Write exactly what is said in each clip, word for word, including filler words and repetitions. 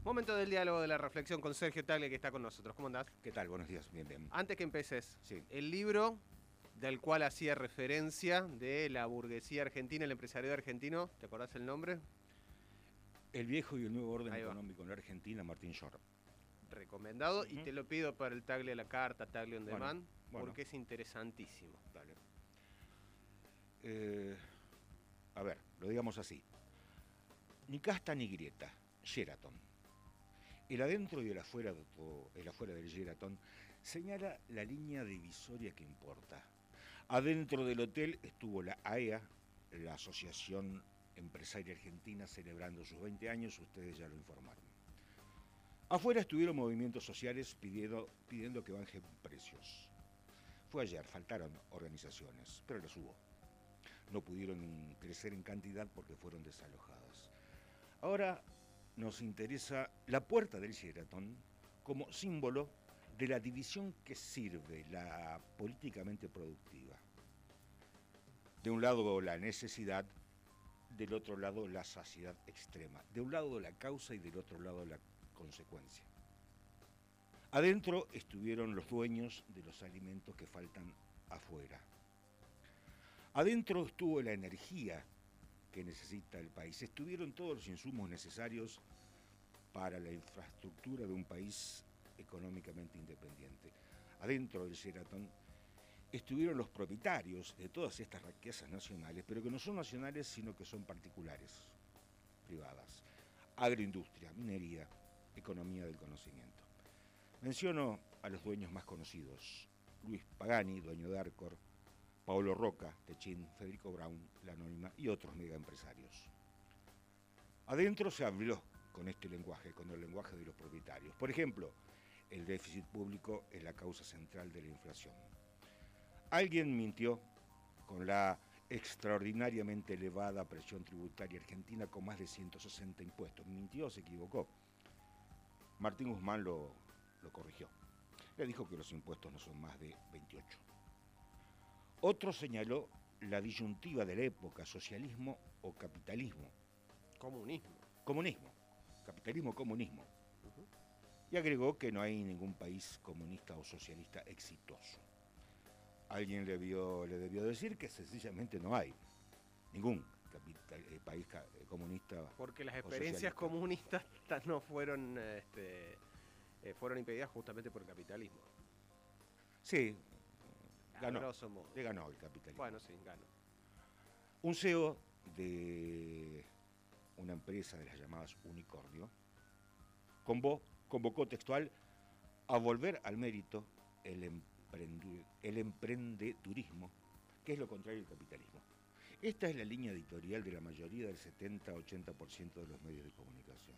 Momento del diálogo, de la reflexión con Sergio Tagle, que está con nosotros. ¿Cómo andás? ¿Qué tal? Buenos días, bien, bien. Antes que empeces, Sí. el libro del cual hacía referencia de la burguesía argentina, el empresariado argentino, ¿te acordás el nombre? El viejo y el nuevo orden Ahí va. económico en la Argentina, Martín Short. Recomendado, Uh-huh. y te lo pido para el Tagle a la carta, Tagle on Bueno, demand, bueno. porque es interesantísimo. Dale. Eh, a ver, lo digamos así. Ni casta ni grieta, Sheraton. El adentro y el afuera, de todo, el afuera del Sheraton señala la línea divisoria que importa. Adentro del hotel estuvo la A E A, la Asociación Empresaria Argentina, celebrando sus veinte años, ustedes ya lo informaron. Afuera estuvieron movimientos sociales pidiendo, pidiendo que bajen precios. Fue ayer, faltaron organizaciones, pero las hubo. No pudieron crecer en cantidad porque fueron desalojadas. Ahora nos interesa la puerta del Sheraton como símbolo de la división que sirve la políticamente productiva. De un lado la necesidad, del otro lado la saciedad extrema. De un lado la causa y del otro lado la consecuencia. Adentro estuvieron los dueños de los alimentos que faltan afuera. Adentro estuvo la energía que necesita el país. Estuvieron todos los insumos necesarios para la infraestructura de un país económicamente independiente. Adentro del Sheraton estuvieron los propietarios de todas estas riquezas nacionales, pero que no son nacionales, sino que son particulares, privadas. Agroindustria, minería, economía del conocimiento. Menciono a los dueños más conocidos: Luis Pagani, dueño de Arcor, Paolo Roca, Techín, Federico Braun, La Anónima y otros megaempresarios. Adentro se habló con este lenguaje, con el lenguaje de los propietarios. Por ejemplo, el déficit público es la causa central de la inflación. Alguien mintió con la extraordinariamente elevada presión tributaria argentina con más de ciento sesenta impuestos. Mintió o se equivocó. Martín Guzmán lo, lo corrigió. Le dijo que los impuestos no son más de veintiocho. Otro señaló la disyuntiva de la época: socialismo o capitalismo. Comunismo. Comunismo. Capitalismo, comunismo. Uh-huh. Y agregó que no hay ningún país comunista o socialista exitoso. Alguien le, vio, le debió decir que sencillamente no hay ningún capital, eh, país ca, eh, comunista. Porque las experiencias comunistas no fueron, este, eh, fueron impedidas justamente por el capitalismo. Sí, A ganó, grosso modo. le ganó el capitalismo. Bueno, sí, ganó. Un C E O de una empresa de las llamadas Unicornio convocó, convocó textual a volver al mérito el emprende, el emprendedurismo, que es lo contrario del capitalismo. Esta es la línea editorial de la mayoría del setenta a ochenta por ciento de los medios de comunicación.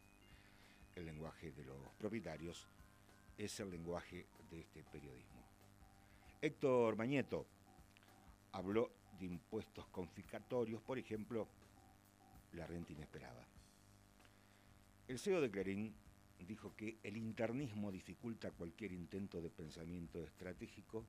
El lenguaje de los propietarios es el lenguaje de este periodismo. Héctor Mañeto habló de impuestos confiscatorios, por ejemplo, la renta inesperada. El C E O de Clarín dijo que el internismo dificulta cualquier intento de pensamiento estratégico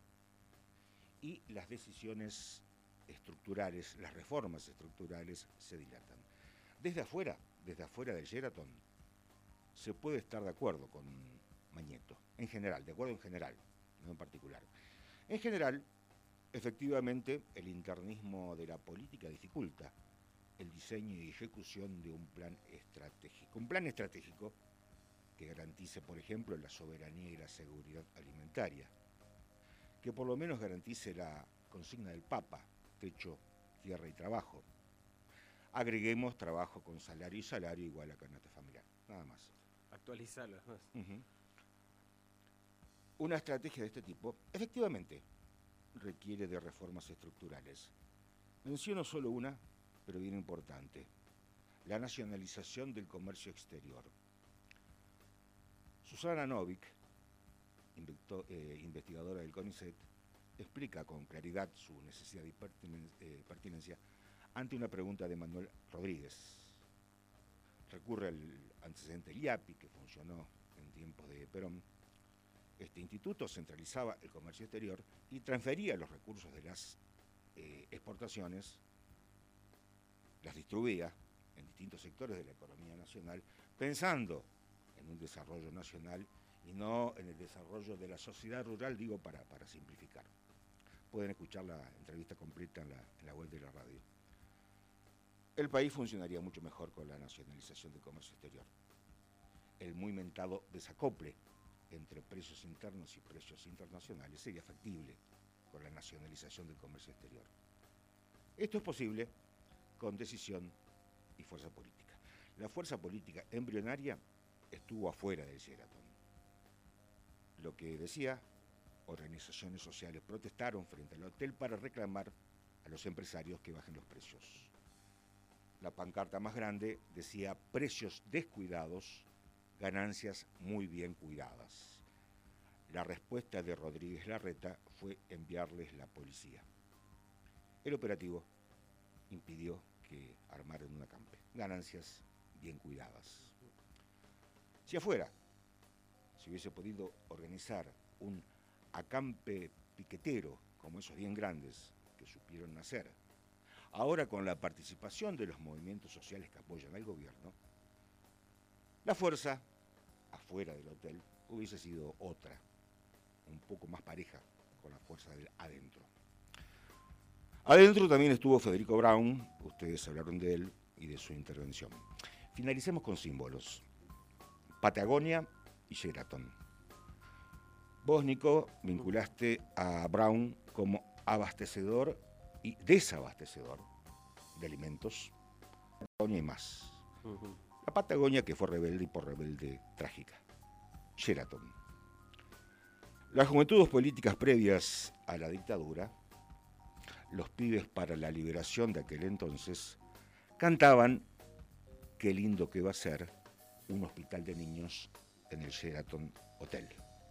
y las decisiones estructurales, las reformas estructurales se dilatan. Desde afuera, desde afuera del Sheraton, se puede estar de acuerdo con Mañeto, en general, de acuerdo en general, no en particular. En general, efectivamente, el internismo de la política dificulta el diseño y ejecución de un plan estratégico. Un plan estratégico que garantice, por ejemplo, la soberanía y la seguridad alimentaria, que por lo menos garantice la consigna del Papa: techo, tierra y trabajo. Agreguemos trabajo con salario y salario igual a canasta familiar, nada más. Actualizarlo. Uh-huh. Una estrategia de este tipo, efectivamente, requiere de reformas estructurales. Menciono solo una, pero bien importante: la nacionalización del comercio exterior. Susana Novik, invecto, eh, investigadora del CONICET, explica con claridad su necesidad y eh, pertinencia ante una pregunta de Manuel Rodríguez. Recurre al antecedente I A P I, que funcionó en tiempos de Perón. Este instituto centralizaba el comercio exterior y transfería los recursos de las eh, exportaciones, las distribuía en distintos sectores de la economía nacional, pensando en un desarrollo nacional y no en el desarrollo de la sociedad rural, digo para, para simplificar. Pueden escuchar la entrevista completa en la, en la web de la radio. El país funcionaría mucho mejor con la nacionalización del comercio exterior. El muy mentado desacople entre precios internos y precios internacionales sería factible con la nacionalización del comercio exterior. Esto es posible con decisión y fuerza política. La fuerza política embrionaria estuvo afuera del Sheraton. Lo que decía, organizaciones sociales protestaron frente al hotel para reclamar a los empresarios que bajen los precios. La pancarta más grande decía precios descuidados, ganancias muy bien cuidadas. La respuesta de Rodríguez Larreta fue enviarles la policía. El operativo impidió que armaran un acampe. Ganancias bien cuidadas. Si afuera se hubiese podido organizar un acampe piquetero, como esos bien grandes que supieron nacer, ahora con la participación de los movimientos sociales que apoyan al gobierno, la fuerza afuera del hotel hubiese sido otra, un poco más pareja con la fuerza del adentro. Adentro también estuvo Federico Braun, ustedes hablaron de él y de su intervención. Finalicemos con símbolos. Patagonia y Sheraton. Vos, Nico, vinculaste a Braun como abastecedor y desabastecedor de alimentos, Patagonia y más. Uh-huh. La Patagonia que fue rebelde y por rebelde trágica. Sheraton. Las juventudes políticas previas a la dictadura, los pibes para la liberación de aquel entonces, cantaban qué lindo que va a ser un hospital de niños en el Sheraton Hotel.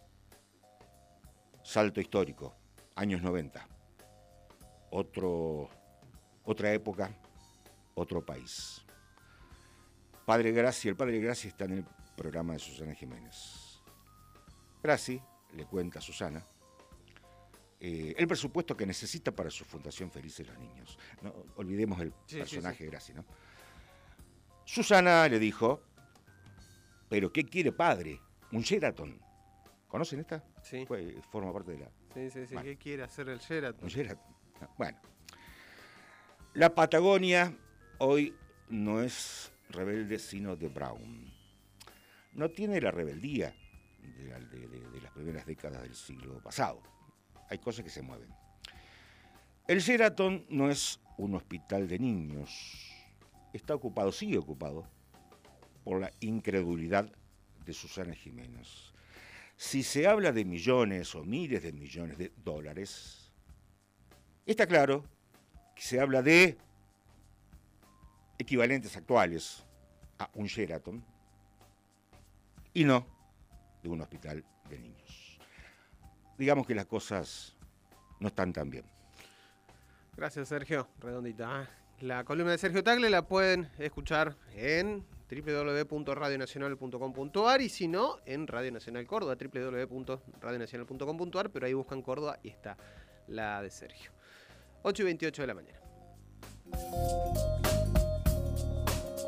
Salto histórico, años noventa. Otro, otra época, otro país. Padre Graci, el Padre Graci está en el programa de Susana Jiménez. Graci le cuenta a Susana eh, el presupuesto que necesita para su fundación Felices los Niños. No olvidemos el sí, personaje sí, sí. de Graci, ¿no? Susana le dijo, ¿pero qué quiere padre? Un Sheraton. ¿Conocen esta? Sí. Pues, forma parte de la... Sí, sí, sí. Bueno. ¿Qué quiere hacer el Sheraton? Un Sheraton. Bueno. La Patagonia hoy no es rebelde, sino de Braun. No tiene la rebeldía de, la, de, de, de las primeras décadas del siglo pasado. Hay cosas que se mueven. El Sheraton no es un hospital de niños. Está ocupado, sigue ocupado, por la incredulidad de Susana Jiménez. Si se habla de millones o miles de millones de dólares, está claro que se habla de equivalentes actuales a un Sheraton y no de un hospital de niños. Digamos que las cosas no están tan bien. Gracias, Sergio. Redondita. La columna de Sergio Tagle la pueden escuchar en doble u doble u doble u punto radio nacional punto com punto a r y si no, en Radio Nacional Córdoba, doble u doble u doble u punto radio nacional punto com punto a r, pero ahí buscan Córdoba y está la de Sergio. ocho y veintiocho de la mañana.